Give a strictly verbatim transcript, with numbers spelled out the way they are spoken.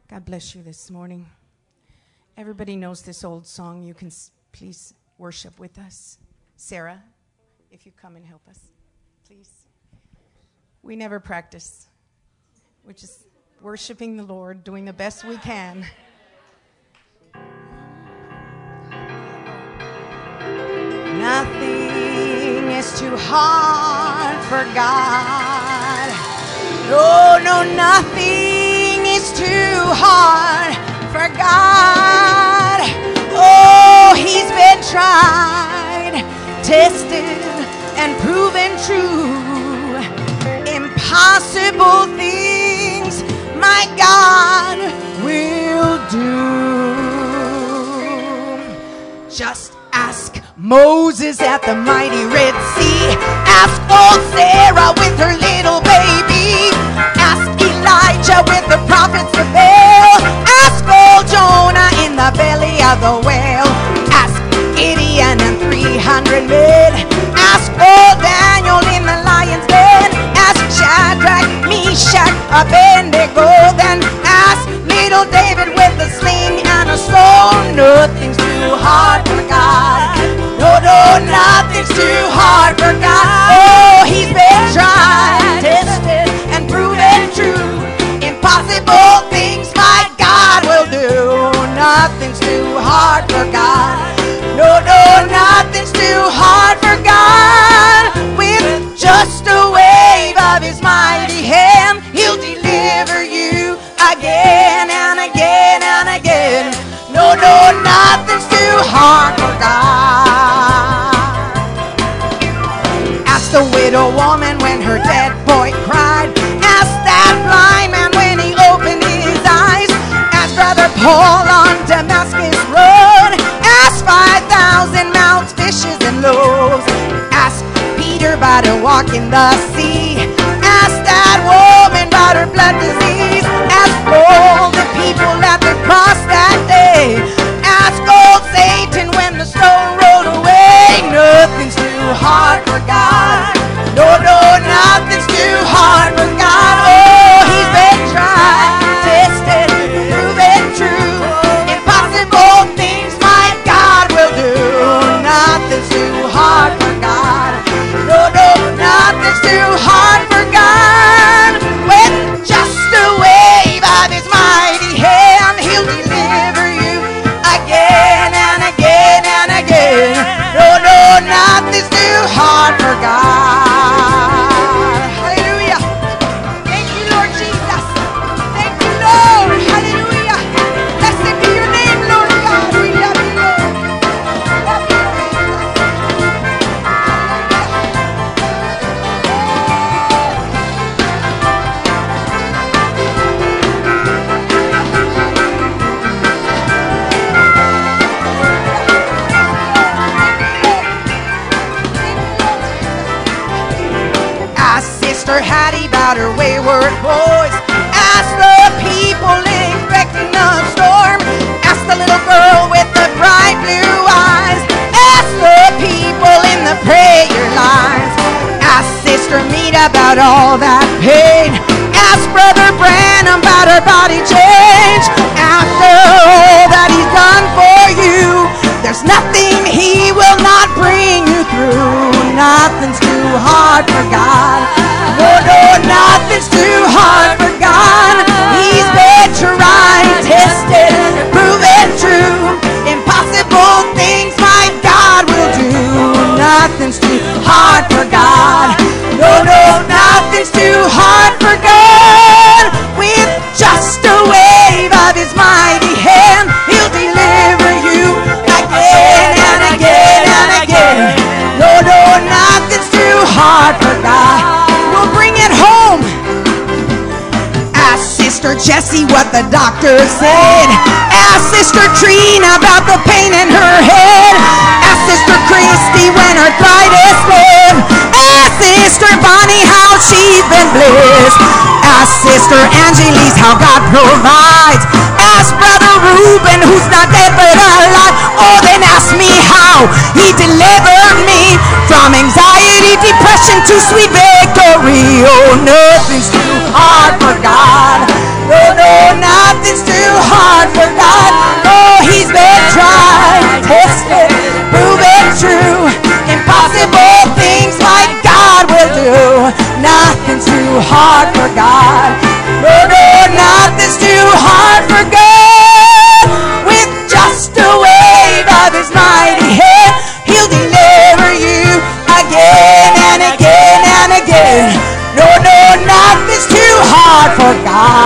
God bless you this morning. Everybody knows this old song. You can s- please worship with us. Sarah, if you come and help us, please. We never practice. We're just worshiping the Lord, doing the best we can. Nothing is too hard for God. No, no, nothing is too hard for God. Oh, he's been tried, tested, and proven true. Impossible things my God will do. Just ask Moses at the mighty Red Sea. Ask old Sarah with her little baby. Ask Elijah with the prophets of Baal. Ask old Jonah in the belly of the whale. Ask Gideon and three hundred men. Ask old Daniel in the lion's den. Ask Shadrach, Meshach, Abednego. Then ask little David with the sling and a stone. Nothing's too hard for God. No, no, nothing's too hard for God. Oh, he's been tried, tested, and proven true. Impossible things my God will do. Nothing's too hard for God. No, no, nothing's too hard for God. With just a wave of his mighty hand, he'll deliver you again and again and again. No, no, nothing's too hard for God. Ask the widow woman when her dead boy cried. Ask that blind man when he opened his eyes. Ask Brother Paul on Damascus Road. Ask five thousand mouths, fishes, and loaves. Ask Peter about her walk in the sea. Ask that woman about her blood disease. Ask all the people at the cross that day. Ask old Satan when the stone rolled away. Nothing's too hard for God. No, no, nothing's too hard for God. Oh, he's been tried, tested, proven true. Impossible things my God will do. Nothing's too hard for God. No, no, nothing's too hard for God. With just a wave of his mighty hand, he'll deliver you again and again and again. No, no, nothing's too hard for God. Hallelujah. Thank you, Lord Jesus. Thank you, Lord. Hallelujah. Blessed be your name, Lord God. We love you, Lord. Love you, Sister Hattie about her wayward boys. Ask the people expecting a storm. Ask the little girl with the bright blue eyes. Ask the people in the prayer lines. Ask Sister Mita about all that pain. Ask Brother Branham about her body change. After all that he's done for you, there's nothing he will not bring you through. Nothing's too hard for God. No, no, nothing's too hard for God. He's been tried, tested, proven true. Impossible things my God will do. Nothing's too hard for God. No, no, nothing's too hard for God. With just a wave of his mighty hand, he'll deliver you again and again and again. No, no, nothing's too hard for God. We'll bring it home. Ask Sister Jessie what the doctor said. Ask Sister Trina about the pain in her head. Ask Sister Christy when her arthritis live. Ask Sister Bonnie how she's been blessed. Ask Sister Angelise how God provides. Ask Brother Reuben who's not dead but alive. Oh, then ask me how he delivered me from anxiety, depression to sweet victory. Oh, nothing's too hard for God. No, no, nothing's too God.